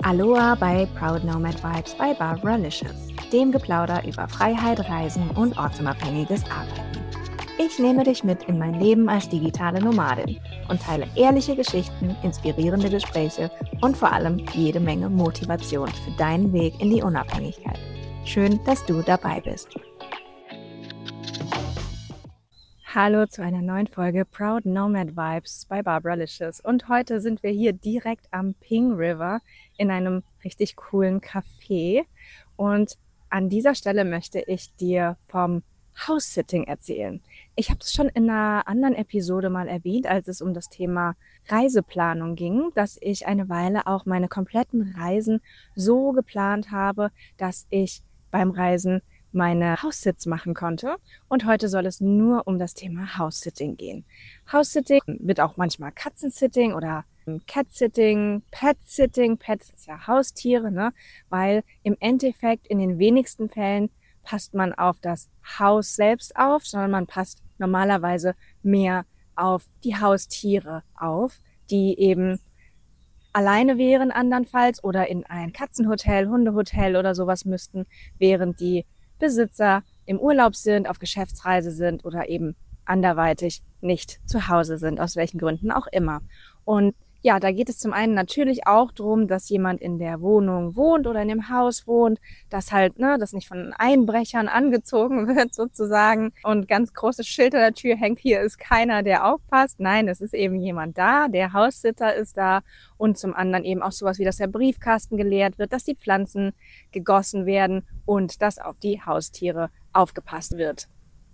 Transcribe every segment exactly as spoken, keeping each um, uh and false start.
Aloha bei Proud Nomad Vibes bei Barbara Licious, dem Geplauder über Freiheit, Reisen und ortsunabhängiges Arbeiten. Ich nehme dich mit in mein Leben als digitale Nomadin und teile ehrliche Geschichten, inspirierende Gespräche und vor allem jede Menge Motivation für deinen Weg in die Unabhängigkeit. Schön, dass du dabei bist. Hallo zu einer neuen Folge Proud Nomad Vibes bei Barbara Licious. Und heute sind wir hier direkt am Ping River in einem richtig coolen Café. Und an dieser Stelle möchte ich dir vom House-Sitting erzählen. Ich habe es schon in einer anderen Episode mal erwähnt, als es um das Thema Reiseplanung ging, dass ich eine Weile auch meine kompletten Reisen so geplant habe, dass ich beim Reisen meine House-Sits machen konnte. Und heute soll es nur um das Thema House-Sitting gehen. House-Sitting wird auch manchmal Katzen-Sitting oder Cat-Sitting, Pet-Sitting. Pet ist ja Haustiere, ne? Weil im Endeffekt in den wenigsten Fällen passt man auf das Haus selbst auf, sondern man passt normalerweise mehr auf die Haustiere auf, die eben alleine wären andernfalls oder in ein Katzenhotel, Hundehotel oder sowas müssten, während die Besitzer im Urlaub sind, auf Geschäftsreise sind oder eben anderweitig nicht zu Hause sind, aus welchen Gründen auch immer. Und ja, da geht es zum einen natürlich auch darum, dass jemand in der Wohnung wohnt oder in dem Haus wohnt, dass halt, ne, das nicht von Einbrechern angezogen wird sozusagen und ganz großes Schild an der Tür hängt, hier ist keiner, der aufpasst. Nein, es ist eben jemand da, der Haussitter ist da und zum anderen eben auch sowas wie, dass der Briefkasten geleert wird, dass die Pflanzen gegossen werden und dass auf die Haustiere aufgepasst wird.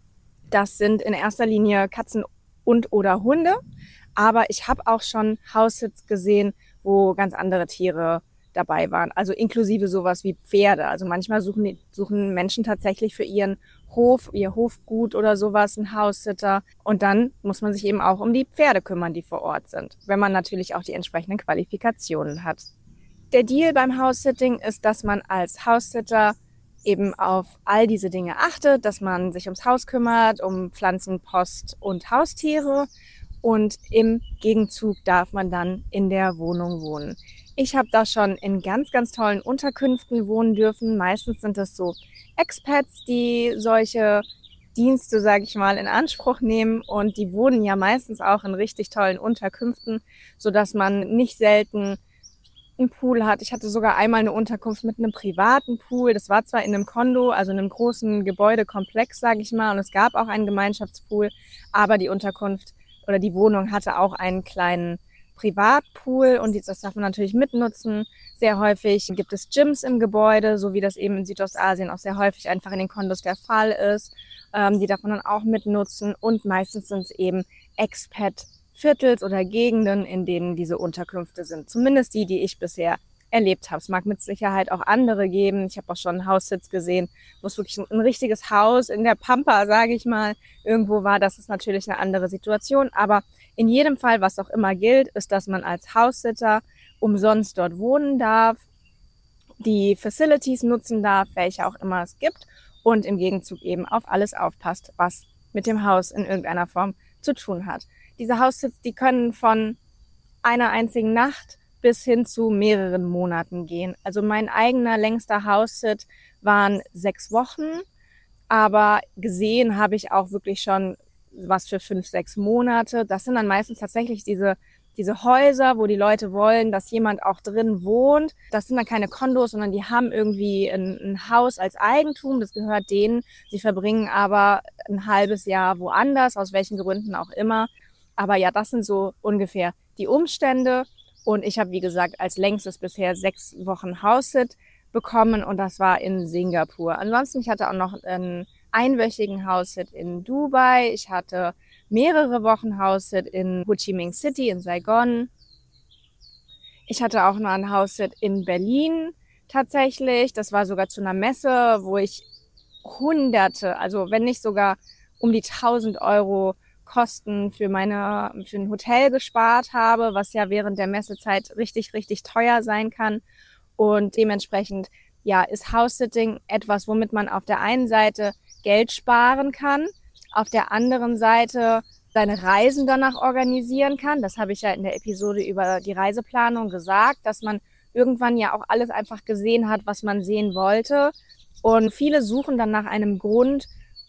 Das sind in erster Linie Katzen und oder Hunde. Aber ich habe auch schon House-Sits gesehen, wo ganz andere Tiere dabei waren. Also inklusive sowas wie Pferde. Also manchmal suchen, die, suchen Menschen tatsächlich für ihren Hof, ihr Hofgut oder sowas einen House-Sitter. Und dann muss man sich eben auch um die Pferde kümmern, die vor Ort sind. Wenn man natürlich auch die entsprechenden Qualifikationen hat. Der Deal beim House-Sitting ist, dass man als House-Sitter eben auf all diese Dinge achtet, dass man sich ums Haus kümmert, um Pflanzen, Post und Haustiere. Und im Gegenzug darf man dann in der Wohnung wohnen. Ich habe da schon in ganz, ganz tollen Unterkünften wohnen dürfen. Meistens sind das so Expats, die solche Dienste, sage ich mal, in Anspruch nehmen. Und die wohnen ja meistens auch in richtig tollen Unterkünften, sodass man nicht selten einen Pool hat. Ich hatte sogar einmal eine Unterkunft mit einem privaten Pool. Das war zwar in einem Kondo, also in einem großen Gebäudekomplex, sage ich mal. Und es gab auch einen Gemeinschaftspool, aber die Unterkunft oder die Wohnung hatte auch einen kleinen Privatpool und das darf man natürlich mitnutzen. Sehr häufig gibt es Gyms im Gebäude, so wie das eben in Südostasien auch sehr häufig einfach in den Kondos der Fall ist. Ähm, die darf man dann auch mitnutzen und meistens sind es eben Expat-Viertels oder Gegenden, in denen diese Unterkünfte sind. Zumindest die, die ich bisher erlebt habe. Es mag mit Sicherheit auch andere geben. Ich habe auch schon House-Sits gesehen, wo es wirklich ein richtiges Haus in der Pampa, sage ich mal, irgendwo war. Das ist natürlich eine andere Situation. Aber in jedem Fall, was auch immer gilt, ist, dass man als House-Sitter umsonst dort wohnen darf, die Facilities nutzen darf, welche auch immer es gibt und im Gegenzug eben auf alles aufpasst, was mit dem Haus in irgendeiner Form zu tun hat. Diese House-Sits, die können von einer einzigen Nacht bis hin zu mehreren Monaten gehen. Also mein eigener längster House-Sit waren sechs Wochen, aber gesehen habe ich auch wirklich schon was für fünf, sechs Monate. Das sind dann meistens tatsächlich diese diese Häuser, wo die Leute wollen, dass jemand auch drin wohnt. Das sind dann keine Kondos, sondern die haben irgendwie ein, ein Haus als Eigentum, das gehört denen. Sie verbringen aber ein halbes Jahr woanders, aus welchen Gründen auch immer. Aber ja, das sind so ungefähr die Umstände. Und ich habe, wie gesagt, als längstes bisher sechs Wochen House-Sit bekommen und das war in Singapur. Ansonsten, ich hatte auch noch einen einwöchigen House-Sit in Dubai. Ich hatte mehrere Wochen House-Sit in Ho Chi Minh City in Saigon. Ich hatte auch noch einen House-Sit in Berlin tatsächlich. Das war sogar zu einer Messe, wo ich Hunderte, also wenn nicht sogar um die tausend Euro Kosten für meine für ein Hotel gespart habe, was ja während der Messezeit richtig, richtig teuer sein kann. Und dementsprechend ja, ist House-Sitting etwas, womit man auf der einen Seite Geld sparen kann, auf der anderen Seite seine Reisen danach organisieren kann. Das habe ich ja in der Episode über die Reiseplanung gesagt, dass man irgendwann ja auch alles einfach gesehen hat, was man sehen wollte. Und viele suchen dann nach einem Grund,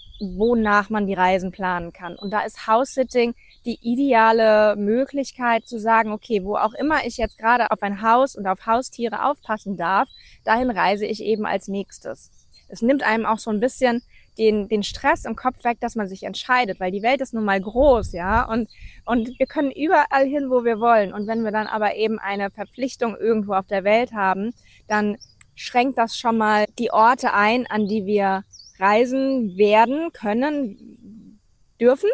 wonach man die Reisen planen kann. Und da ist House-Sitting die ideale Möglichkeit zu sagen, okay, wo auch immer ich jetzt gerade auf ein Haus und auf Haustiere aufpassen darf, dahin reise ich eben als nächstes. Es nimmt einem auch so ein bisschen den, den Stress im Kopf weg, dass man sich entscheidet, weil die Welt ist nun mal groß, ja, und, und wir können überall hin, wo wir wollen. Und wenn wir dann aber eben eine Verpflichtung irgendwo auf der Welt haben, dann schränkt das schon mal die Orte ein, an die wir reisen werden, können, dürfen.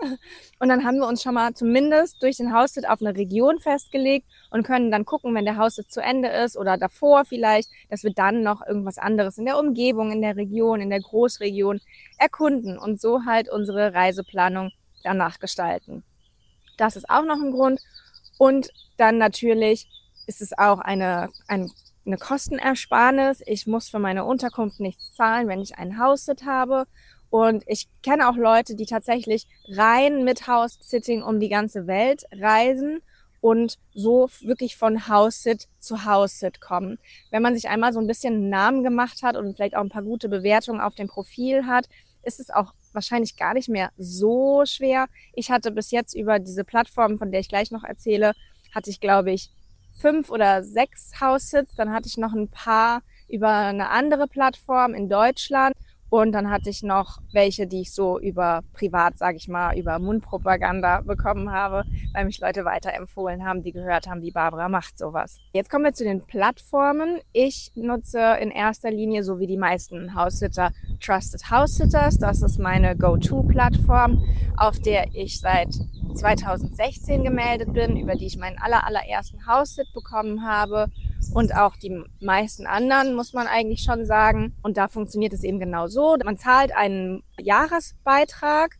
Und dann haben wir uns schon mal zumindest durch den House-Sit auf eine Region festgelegt und können dann gucken, wenn der House-Sit zu Ende ist oder davor vielleicht, dass wir dann noch irgendwas anderes in der Umgebung, in der Region, in der Großregion erkunden und so halt unsere Reiseplanung danach gestalten. Das ist auch noch ein Grund. Und dann natürlich ist es auch eine, ein eine Kostenersparnis. Ich muss für meine Unterkunft nichts zahlen, wenn ich einen House-Sit habe. Und ich kenne auch Leute, die tatsächlich rein mit House-Sitting um die ganze Welt reisen und so wirklich von House-Sit zu House-Sit kommen. Wenn man sich einmal so ein bisschen einen Namen gemacht hat und vielleicht auch ein paar gute Bewertungen auf dem Profil hat, ist es auch wahrscheinlich gar nicht mehr so schwer. Ich hatte bis jetzt über diese Plattform, von der ich gleich noch erzähle, hatte ich, glaube ich, fünf oder sechs House-Sits. Dann hatte ich noch ein paar über eine andere Plattform in Deutschland. Und dann hatte ich noch welche, die ich so über privat, sage ich mal, über Mundpropaganda bekommen habe, weil mich Leute weiterempfohlen haben, die gehört haben, die Barbara macht sowas. Jetzt kommen wir zu den Plattformen. Ich nutze in erster Linie, so wie die meisten House-Sitter, Trusted House-Sitters. Das ist meine Go-To-Plattform, auf der ich seit zweitausendsechzehn gemeldet bin, über die ich meinen aller, allerersten House-Sit bekommen habe. Und auch die meisten anderen, muss man eigentlich schon sagen. Und da funktioniert es eben genau so. Man zahlt einen Jahresbeitrag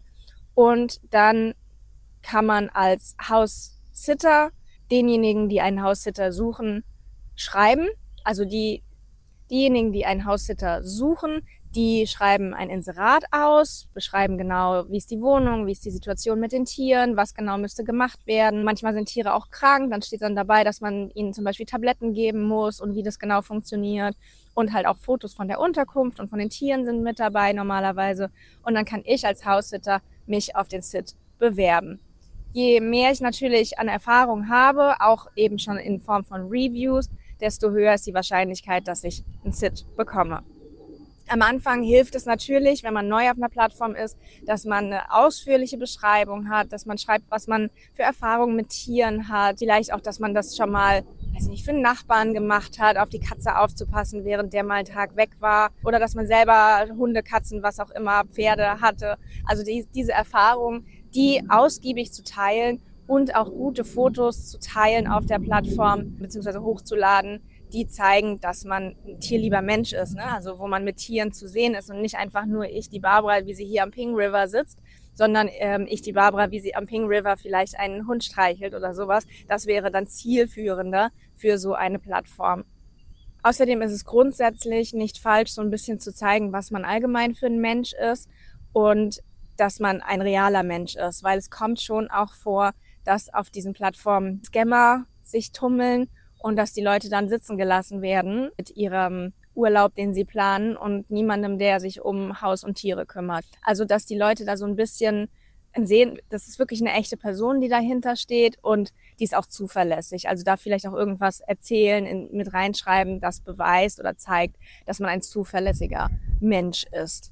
und dann kann man als House-Sitter denjenigen, die einen House-Sitter suchen, schreiben. Also die, diejenigen, die einen House-Sitter suchen, die schreiben ein Inserat aus, beschreiben genau, wie ist die Wohnung, wie ist die Situation mit den Tieren, was genau müsste gemacht werden. Manchmal sind Tiere auch krank, dann steht dann dabei, dass man ihnen zum Beispiel Tabletten geben muss und wie das genau funktioniert. Und halt auch Fotos von der Unterkunft und von den Tieren sind mit dabei normalerweise. Und dann kann ich als House-Sitter mich auf den Sit bewerben. Je mehr ich natürlich an Erfahrung habe, auch eben schon in Form von Reviews, desto höher ist die Wahrscheinlichkeit, dass ich einen Sit bekomme. Am Anfang hilft es natürlich, wenn man neu auf einer Plattform ist, dass man eine ausführliche Beschreibung hat, dass man schreibt, was man für Erfahrungen mit Tieren hat. Vielleicht auch, dass man das schon mal, weiß ich nicht, für einen Nachbarn gemacht hat, auf die Katze aufzupassen, während der mal einen Tag weg war. Oder dass man selber Hunde, Katzen, was auch immer, Pferde hatte. Also die, diese Erfahrung, die ausgiebig zu teilen und auch gute Fotos zu teilen auf der Plattform beziehungsweise hochzuladen, die zeigen, dass man ein tierlieber Mensch ist, ne? Also wo man mit Tieren zu sehen ist und nicht einfach nur ich, die Barbara, wie sie hier am Ping River sitzt, sondern ähm, ich, die Barbara, wie sie am Ping River vielleicht einen Hund streichelt oder sowas. Das wäre dann zielführender für so eine Plattform. Außerdem ist es grundsätzlich nicht falsch, so ein bisschen zu zeigen, was man allgemein für ein Mensch ist und dass man ein realer Mensch ist, weil es kommt schon auch vor, dass auf diesen Plattformen Scammer sich tummeln und dass die Leute dann sitzen gelassen werden mit ihrem Urlaub, den sie planen und niemandem, der sich um Haus und Tiere kümmert. Also dass die Leute da so ein bisschen sehen, das ist wirklich eine echte Person, die dahinter steht und die ist auch zuverlässig. Also da vielleicht auch irgendwas erzählen, in, mit reinschreiben, das beweist oder zeigt, dass man ein zuverlässiger Mensch ist.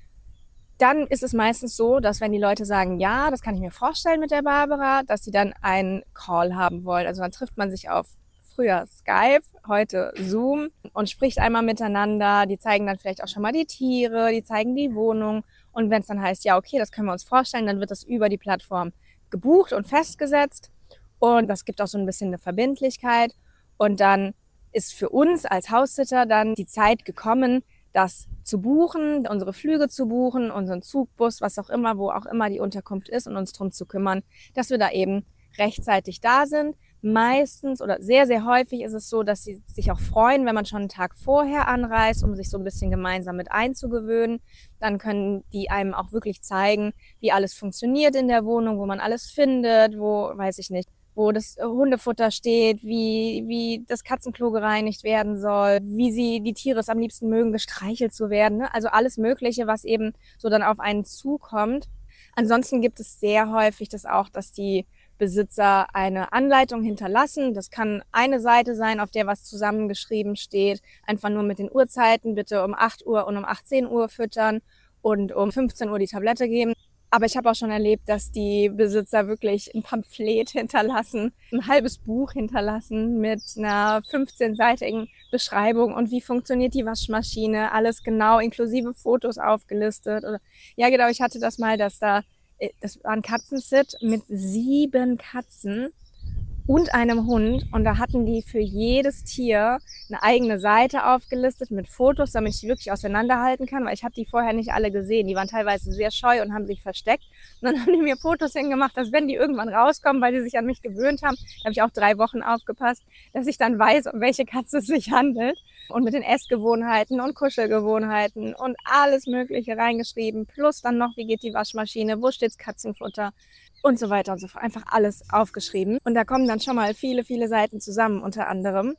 Dann ist es meistens so, dass wenn die Leute sagen, ja, das kann ich mir vorstellen mit der Barbara, dass sie dann einen Call haben wollen. Also dann trifft man sich auf früher Skype, heute Zoom und spricht einmal miteinander. Die zeigen dann vielleicht auch schon mal die Tiere, die zeigen die Wohnung. Und wenn es dann heißt, ja, okay, das können wir uns vorstellen, dann wird das über die Plattform gebucht und festgesetzt. Und das gibt auch so ein bisschen eine Verbindlichkeit. Und dann ist für uns als House-Sitter dann die Zeit gekommen, das zu buchen, unsere Flüge zu buchen, unseren Zugbus, was auch immer, wo auch immer die Unterkunft ist und uns drum zu kümmern, dass wir da eben rechtzeitig da sind. Meistens oder sehr, sehr häufig ist es so, dass sie sich auch freuen, wenn man schon einen Tag vorher anreist, um sich so ein bisschen gemeinsam mit einzugewöhnen. Dann können die einem auch wirklich zeigen, wie alles funktioniert in der Wohnung, wo man alles findet, wo, weiß ich nicht, wo das Hundefutter steht, wie, wie das Katzenklo gereinigt werden soll, wie sie die Tiere es am liebsten mögen, gestreichelt zu werden. Ne? Also alles Mögliche, was eben so dann auf einen zukommt. Ansonsten gibt es sehr häufig das auch, dass die Besitzer eine Anleitung hinterlassen. Das kann eine Seite sein, auf der was zusammengeschrieben steht. Einfach nur mit den Uhrzeiten, bitte um acht Uhr und um achtzehn Uhr füttern und um fünfzehn Uhr die Tablette geben. Aber ich habe auch schon erlebt, dass die Besitzer wirklich ein Pamphlet hinterlassen, ein halbes Buch hinterlassen mit einer fünfzehnseitigen Beschreibung und wie funktioniert die Waschmaschine, alles genau, inklusive Fotos aufgelistet. Oder, ja genau, ich hatte das mal, dass da, das war ein Katzensit mit sieben Katzen und einem Hund. Und da hatten die für jedes Tier eine eigene Seite aufgelistet mit Fotos, damit ich die wirklich auseinanderhalten kann, weil ich habe die vorher nicht alle gesehen. Die waren teilweise sehr scheu und haben sich versteckt. Und dann haben die mir Fotos hingemacht, dass wenn die irgendwann rauskommen, weil die sich an mich gewöhnt haben, da habe ich auch drei Wochen aufgepasst, dass ich dann weiß, um welche Katze es sich handelt. Und mit den Essgewohnheiten und Kuschelgewohnheiten und alles Mögliche reingeschrieben. Plus dann noch, wie geht die Waschmaschine, wo steht's Katzenfutter und so weiter und so fort. Einfach alles aufgeschrieben. Und da kommen dann schon mal viele, viele Seiten zusammen unter anderem.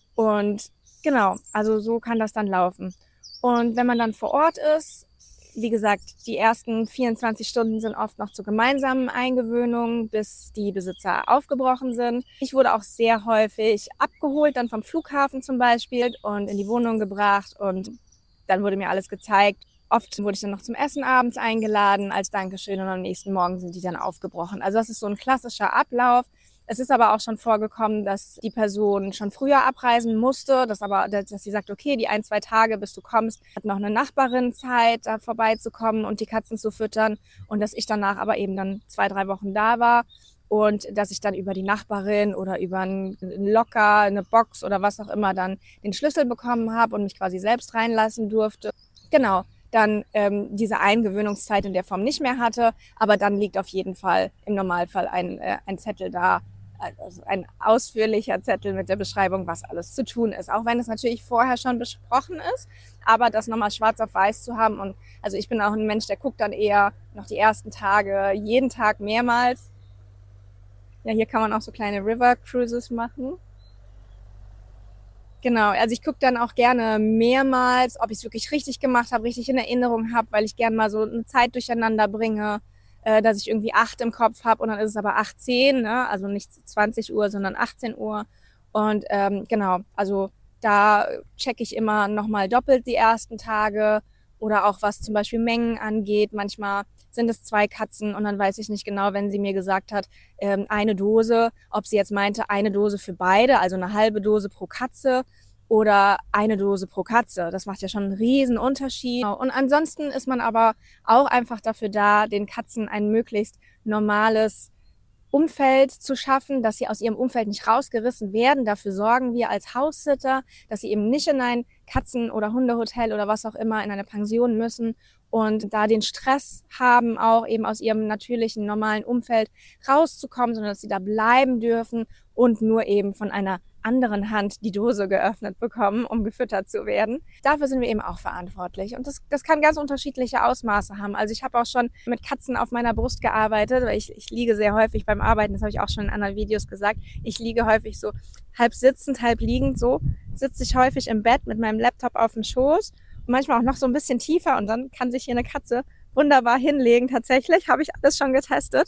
Und genau, also so kann das dann laufen. Und wenn man dann vor Ort ist, wie gesagt, die ersten vierundzwanzig Stunden sind oft noch zur gemeinsamen Eingewöhnung, bis die Besitzer aufgebrochen sind. Ich wurde auch sehr häufig abgeholt, dann vom Flughafen zum Beispiel und in die Wohnung gebracht und dann wurde mir alles gezeigt. Oft wurde ich dann noch zum Essen abends eingeladen als Dankeschön und am nächsten Morgen sind die dann aufgebrochen. Also das ist so ein klassischer Ablauf. Es ist aber auch schon vorgekommen, dass die Person schon früher abreisen musste, dass aber, dass sie sagt, okay, die ein, zwei Tage, bis du kommst, hat noch eine Nachbarin Zeit, da vorbeizukommen und die Katzen zu füttern und dass ich danach aber eben dann zwei, drei Wochen da war und dass ich dann über die Nachbarin oder über einen Locker, eine Box oder was auch immer dann den Schlüssel bekommen habe und mich quasi selbst reinlassen durfte. Genau. Dann ähm, diese Eingewöhnungszeit in der Form nicht mehr hatte, aber dann liegt auf jeden Fall im Normalfall ein, äh, ein Zettel da, also ein ausführlicher Zettel mit der Beschreibung, was alles zu tun ist. Auch wenn es natürlich vorher schon besprochen ist, aber das nochmal schwarz auf weiß zu haben. Und also ich bin auch ein Mensch, der guckt dann eher noch die ersten Tage, jeden Tag mehrmals. Ja, hier kann man auch so kleine River Cruises machen. Genau, also ich gucke dann auch gerne mehrmals, ob ich es wirklich richtig gemacht habe, richtig in Erinnerung habe, weil ich gerne mal so eine Zeit durcheinander bringe, äh, dass ich irgendwie acht im Kopf habe und dann ist es aber achtzehn, ne? Also nicht zwanzig Uhr, sondern achtzehn Uhr. Und ähm, genau, also da checke ich immer nochmal doppelt die ersten Tage oder auch was zum Beispiel Mengen angeht. Manchmal sind es zwei Katzen und dann weiß ich nicht genau, wenn sie mir gesagt hat, ähm, eine Dose, ob sie jetzt meinte, eine Dose für beide, also eine halbe Dose pro Katze oder eine Dose pro Katze. Das macht ja schon einen riesen Unterschied. Und ansonsten ist man aber auch einfach dafür da, den Katzen ein möglichst normales Umfeld zu schaffen, dass sie aus ihrem Umfeld nicht rausgerissen werden. Dafür sorgen wir als Haussitter, dass sie eben nicht in ein Katzen- oder Hundehotel oder was auch immer in eine Pension müssen und da den Stress haben, auch eben aus ihrem natürlichen, normalen Umfeld rauszukommen, sondern dass sie da bleiben dürfen und nur eben von einer anderen Hand die Dose geöffnet bekommen, um gefüttert zu werden. Dafür sind wir eben auch verantwortlich. Und das, das kann ganz unterschiedliche Ausmaße haben. Also ich habe auch schon mit Katzen auf meiner Brust gearbeitet, weil ich, ich liege sehr häufig beim Arbeiten, das habe ich auch schon in anderen Videos gesagt. Ich liege häufig so halb sitzend, halb liegend, so sitze ich häufig im Bett mit meinem Laptop auf dem Schoß und manchmal auch noch so ein bisschen tiefer und dann kann sich hier eine Katze wunderbar hinlegen. Tatsächlich habe ich alles schon getestet.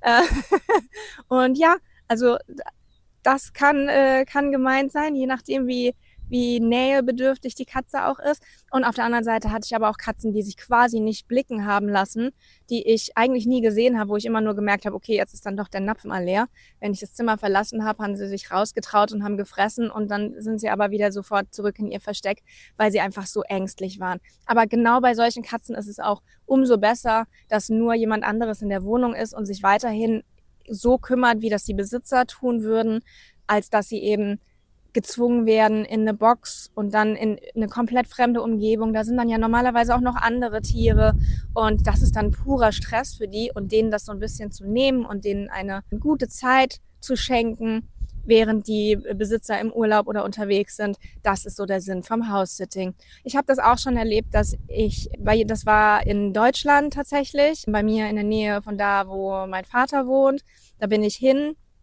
Und ja, also das kann, äh, kann gemeint sein, je nachdem, wie, wie nähebedürftig die Katze auch ist. Und auf der anderen Seite hatte ich aber auch Katzen, die sich quasi nicht blicken haben lassen, die ich eigentlich nie gesehen habe, wo ich immer nur gemerkt habe, okay, jetzt ist dann doch der Napf mal leer. Wenn ich das Zimmer verlassen habe, haben sie sich rausgetraut und haben gefressen und dann sind sie aber wieder sofort zurück in ihr Versteck, weil sie einfach so ängstlich waren. Aber genau bei solchen Katzen ist es auch umso besser, dass nur jemand anderes in der Wohnung ist und sich weiterhin so kümmert, wie das die Besitzer tun würden, als dass sie eben gezwungen werden in eine Box und dann in eine komplett fremde Umgebung. Da sind dann ja normalerweise auch noch andere Tiere und das ist dann purer Stress für die und denen das so ein bisschen zu nehmen und denen eine gute Zeit zu schenken, während die Besitzer im Urlaub oder unterwegs sind. Das ist so der Sinn vom House-Sitting. Ich habe das auch schon erlebt, dass ich, bei, das war in Deutschland tatsächlich, bei mir in der Nähe von da, wo mein Vater wohnt. Da bin ich hin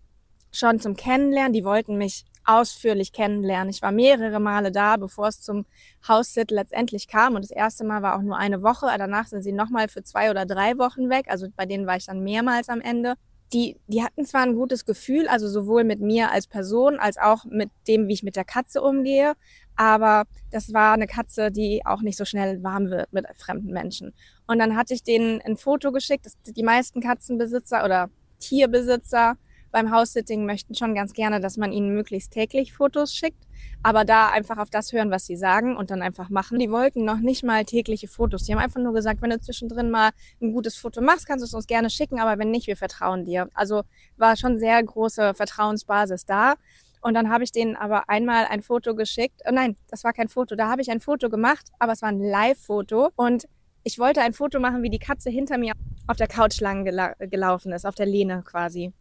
schon zum Kennenlernen. Die wollten mich ausführlich kennenlernen. Ich war mehrere Male da, bevor es zum House-Sit letztendlich kam. Und das erste Mal war auch nur eine Woche. Danach sind sie nochmal für zwei oder drei Wochen weg. Also bei denen war ich dann mehrmals am Ende. Die, die hatten zwar ein gutes Gefühl, also sowohl mit mir als Person, als auch mit dem, wie ich mit der Katze umgehe. Aber das war eine Katze, die auch nicht so schnell warm wird mit fremden Menschen. Und dann hatte ich denen ein Foto geschickt. Die meisten Katzenbesitzer oder Tierbesitzer beim House-Sitting möchten schon ganz gerne, dass man ihnen möglichst täglich Fotos schickt, aber da einfach auf das hören, was sie sagen und dann einfach machen. Die wollten noch nicht mal tägliche Fotos. Die haben einfach nur gesagt, wenn du zwischendrin mal ein gutes Foto machst, kannst du es uns gerne schicken, aber wenn nicht, wir vertrauen dir. Also war schon sehr große Vertrauensbasis da. Und dann habe ich denen aber einmal ein Foto geschickt. Oh nein, das war kein Foto. Da habe ich ein Foto gemacht, aber es war ein Live-Foto. Und ich wollte ein Foto machen, wie die Katze hinter mir auf der Couch lang gela- gelaufen ist, auf der Lehne quasi.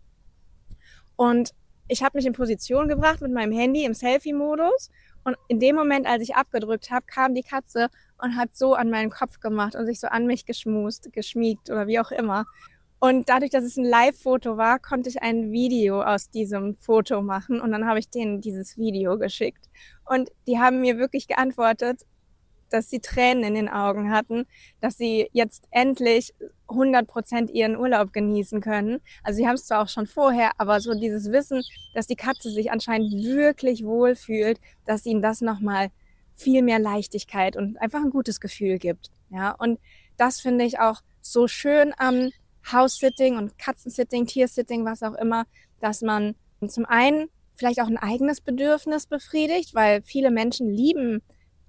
Und ich habe mich in Position gebracht mit meinem Handy im Selfie-Modus. Und in dem Moment, als ich abgedrückt habe, kam die Katze und hat so an meinen Kopf gemacht und sich so an mich geschmust, geschmiegt oder wie auch immer. Und dadurch, dass es ein Live-Foto war, konnte ich ein Video aus diesem Foto machen. Und dann habe ich denen dieses Video geschickt. Und die haben mir wirklich geantwortet, dass sie Tränen in den Augen hatten, dass sie jetzt endlich hundert Prozent ihren Urlaub genießen können. Also sie haben es zwar auch schon vorher, aber so dieses Wissen, dass die Katze sich anscheinend wirklich wohlfühlt, dass ihnen das nochmal viel mehr Leichtigkeit und einfach ein gutes Gefühl gibt. Ja, und das finde ich auch so schön am House-Sitting und Katzensitting, Tiersitting, was auch immer, dass man zum einen vielleicht auch ein eigenes Bedürfnis befriedigt, weil viele Menschen lieben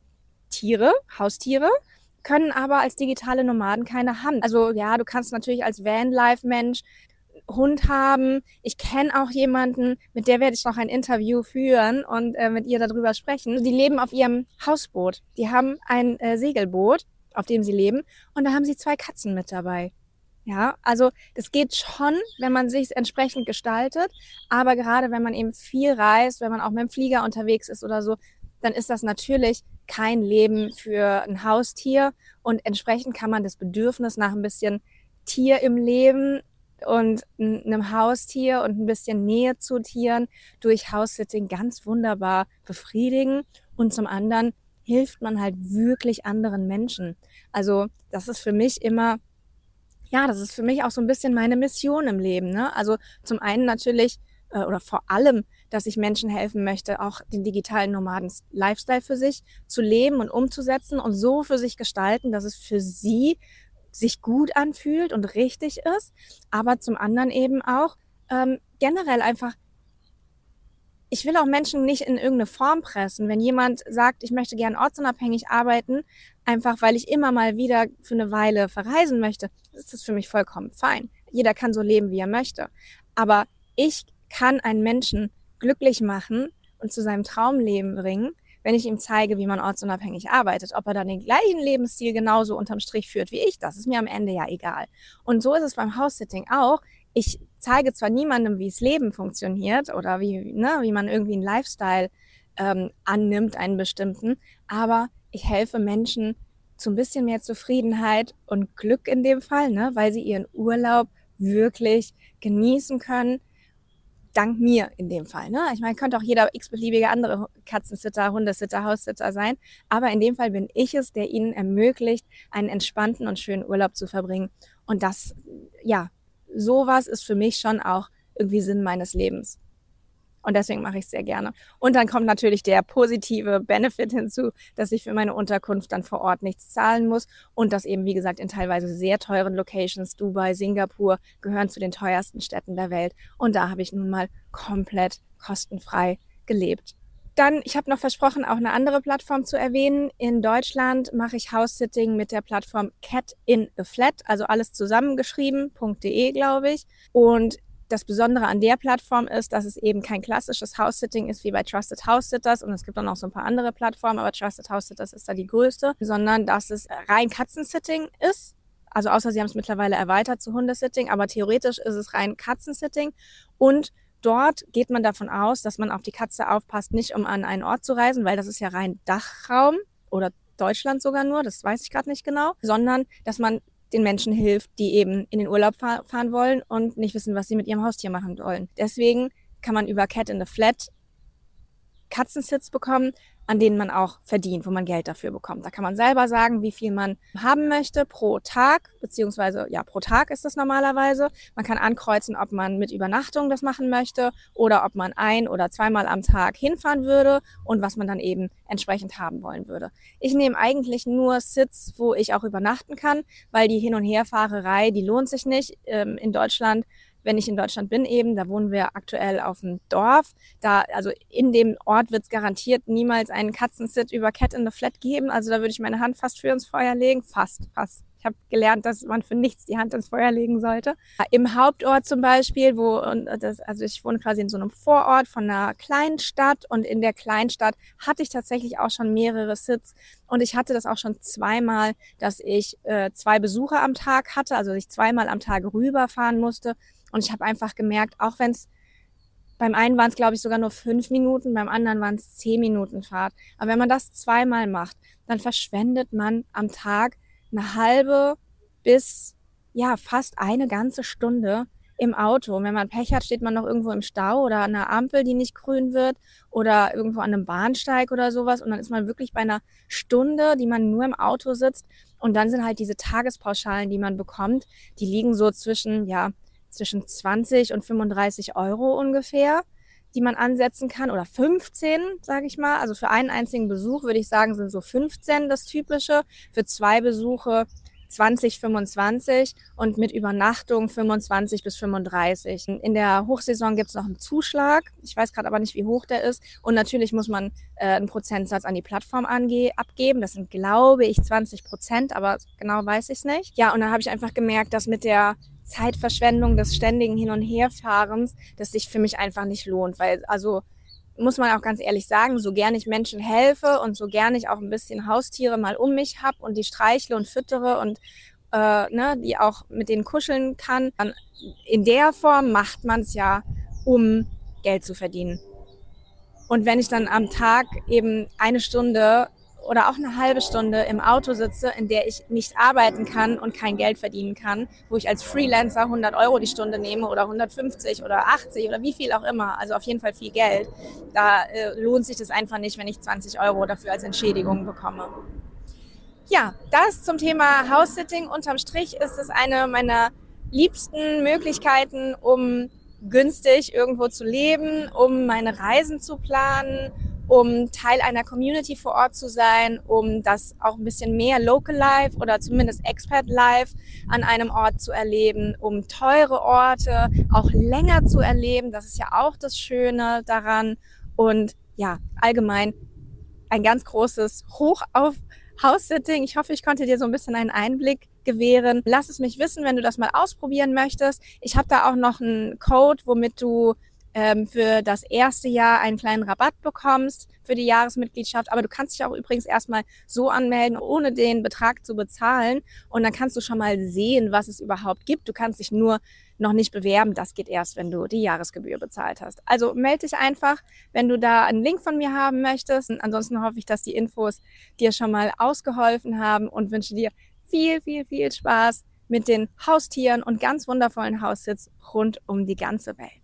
Tiere, Haustiere, können aber als digitale Nomaden keine haben. Also ja, du kannst natürlich als Vanlife-Mensch Hund haben. Ich kenne auch jemanden, mit der werde ich noch ein Interview führen und äh, mit ihr darüber sprechen. Die leben auf ihrem Hausboot. Die haben ein äh, Segelboot, auf dem sie leben, und da haben sie zwei Katzen mit dabei. Ja, also das geht schon, wenn man sich entsprechend gestaltet, aber gerade wenn man eben viel reist, wenn man auch mit dem Flieger unterwegs ist oder so, dann ist das natürlich kein Leben für ein Haustier und entsprechend kann man das Bedürfnis nach ein bisschen Tier im Leben und einem Haustier und ein bisschen Nähe zu Tieren durch House-Sitting ganz wunderbar befriedigen und zum anderen hilft man halt wirklich anderen Menschen. Also das ist für mich immer Ja, das ist für mich auch so ein bisschen meine Mission im Leben, ne? Also, zum einen natürlich, äh, oder vor allem, dass ich Menschen helfen möchte, auch den digitalen Nomaden-Lifestyle für sich zu leben und umzusetzen und so für sich gestalten, dass es für sie sich gut anfühlt und richtig ist, aber zum anderen eben auch, ähm, generell einfach ich will auch Menschen nicht in irgendeine Form pressen. Wenn jemand sagt, ich möchte gern ortsunabhängig arbeiten, einfach weil ich immer mal wieder für eine Weile verreisen möchte, ist das für mich vollkommen fein. Jeder kann so leben, wie er möchte. Aber ich kann einen Menschen glücklich machen und zu seinem Traumleben bringen, wenn ich ihm zeige, wie man ortsunabhängig arbeitet. Ob er dann den gleichen Lebensstil genauso unterm Strich führt wie ich, das ist mir am Ende ja egal. Und so ist es beim House-Sitting auch. Ich zeige zwar niemandem, wie das Leben funktioniert oder wie, ne, wie man irgendwie einen Lifestyle ähm, annimmt, einen bestimmten, aber ich helfe Menschen zu ein bisschen mehr Zufriedenheit und Glück in dem Fall, ne, weil sie ihren Urlaub wirklich genießen können, dank mir in dem Fall. Ne? Ich meine, könnte auch jeder x-beliebige andere Katzensitter, Hundesitter, Haussitter sein, aber in dem Fall bin ich es, der ihnen ermöglicht, einen entspannten und schönen Urlaub zu verbringen. Und das, ja, sowas ist für mich schon auch irgendwie Sinn meines Lebens. Und deswegen mache ich es sehr gerne. Und dann kommt natürlich der positive Benefit hinzu, dass ich für meine Unterkunft dann vor Ort nichts zahlen muss und das eben, wie gesagt, in teilweise sehr teuren Locations, Dubai, Singapur, gehören zu den teuersten Städten der Welt. Und da habe ich nun mal komplett kostenfrei gelebt. Dann, ich habe noch versprochen, auch eine andere Plattform zu erwähnen. In Deutschland mache ich House-Sitting mit der Plattform Cat in a Flat, also alles zusammengeschrieben, .de, glaube ich. Und das Besondere an der Plattform ist, dass es eben kein klassisches House-Sitting ist wie bei Trusted House-Sitters und es gibt auch noch so ein paar andere Plattformen, aber Trusted House-Sitters ist da die größte, sondern dass es rein Katzensitting ist. Also außer sie haben es mittlerweile erweitert zu Hundesitting, aber theoretisch ist es rein Katzensitting und dort geht man davon aus, dass man auf die Katze aufpasst, nicht um an einen Ort zu reisen, weil das ist ja rein Dachraum oder Deutschland sogar nur, das weiß ich gerade nicht genau, sondern dass man den Menschen hilft, die eben in den Urlaub fahr- fahren wollen und nicht wissen, was sie mit ihrem Haustier machen wollen. Deswegen kann man über Cat in the Flat Katzensitz bekommen, an denen man auch verdient, wo man Geld dafür bekommt. Da kann man selber sagen, wie viel man haben möchte pro Tag, beziehungsweise ja, pro Tag ist das normalerweise. Man kann ankreuzen, ob man mit Übernachtung das machen möchte oder ob man ein- oder zweimal am Tag hinfahren würde und was man dann eben entsprechend haben wollen würde. Ich nehme eigentlich nur Sitz, wo ich auch übernachten kann, weil die Hin- und Herfahrerei, die lohnt sich nicht. Ähm, in Deutschland Wenn ich in Deutschland bin eben, da wohnen wir aktuell auf dem Dorf, da, also in dem Ort wird es garantiert niemals einen Katzensit über Cat in the Flat geben, also da würde ich meine Hand fast für ins Feuer legen, fast, fast. Ich habe gelernt, dass man für nichts die Hand ins Feuer legen sollte. Im Hauptort zum Beispiel, wo, und das, also ich wohne quasi in so einem Vorort von einer kleinen Stadt und in der Kleinstadt hatte ich tatsächlich auch schon mehrere Sits und ich hatte das auch schon zweimal, dass ich äh, zwei Besucher am Tag hatte, also ich zweimal am Tag rüberfahren musste. Und ich habe einfach gemerkt, auch wenn es, beim einen waren es, glaube ich, sogar nur fünf Minuten, beim anderen waren es zehn Minuten Fahrt. Aber wenn man das zweimal macht, dann verschwendet man am Tag eine halbe bis, ja, fast eine ganze Stunde im Auto. Und wenn man Pech hat, steht man noch irgendwo im Stau oder an einer Ampel, die nicht grün wird oder irgendwo an einem Bahnsteig oder sowas. Und dann ist man wirklich bei einer Stunde, die man nur im Auto sitzt. Und dann sind halt diese Tagespauschalen, die man bekommt, die liegen so zwischen, ja, zwischen zwanzig und fünfunddreißig Euro ungefähr, die man ansetzen kann, oder fünfzehn, sage ich mal. Also für einen einzigen Besuch würde ich sagen, sind so fünfzehn das Typische. Für zwei Besuche zwanzig, fünfundzwanzig und mit Übernachtung fünfundzwanzig bis fünfunddreißig. In der Hochsaison gibt es noch einen Zuschlag. Ich weiß gerade aber nicht, wie hoch der ist. Und natürlich muss man äh, einen Prozentsatz an die Plattform ange- abgeben. Das sind, glaube ich, zwanzig Prozent, aber genau weiß ich es nicht. Ja, und dann habe ich einfach gemerkt, dass mit der Zeitverschwendung des ständigen Hin- und Herfahrens, das sich für mich einfach nicht lohnt, weil, also muss man auch ganz ehrlich sagen, so gern ich Menschen helfe und so gern ich auch ein bisschen Haustiere mal um mich habe und die streichle und füttere und äh, ne, die auch mit denen kuscheln kann, dann in der Form macht man es ja, um Geld zu verdienen. Und wenn ich dann am Tag eben eine Stunde oder auch eine halbe Stunde im Auto sitze, in der ich nicht arbeiten kann und kein Geld verdienen kann, wo ich als Freelancer hundert Euro die Stunde nehme oder hundertfünfzig oder achtzig oder wie viel auch immer, also auf jeden Fall viel Geld, da äh, lohnt sich das einfach nicht, wenn ich zwanzig Euro dafür als Entschädigung bekomme. Ja, das zum Thema House-Sitting. Unterm Strich ist es eine meiner liebsten Möglichkeiten, um günstig irgendwo zu leben, um meine Reisen zu planen, um Teil einer Community vor Ort zu sein, um das auch ein bisschen mehr Local Life oder zumindest Expat Life an einem Ort zu erleben, um teure Orte auch länger zu erleben. Das ist ja auch das Schöne daran. Und ja, allgemein ein ganz großes Hoch auf House-Sitting. Ich hoffe, ich konnte dir so ein bisschen einen Einblick gewähren. Lass es mich wissen, wenn du das mal ausprobieren möchtest. Ich habe da auch noch einen Code, womit du ähm, für das erste Jahr einen kleinen Rabatt bekommst für die Jahresmitgliedschaft. Aber du kannst dich auch übrigens erstmal so anmelden, ohne den Betrag zu bezahlen. Und dann kannst du schon mal sehen, was es überhaupt gibt. Du kannst dich nur noch nicht bewerben. Das geht erst, wenn du die Jahresgebühr bezahlt hast. Also melde dich einfach, wenn du da einen Link von mir haben möchtest. Und ansonsten hoffe ich, dass die Infos dir schon mal ausgeholfen haben und wünsche dir viel, viel, viel Spaß mit den Haustieren und ganz wundervollen Haussitz rund um die ganze Welt.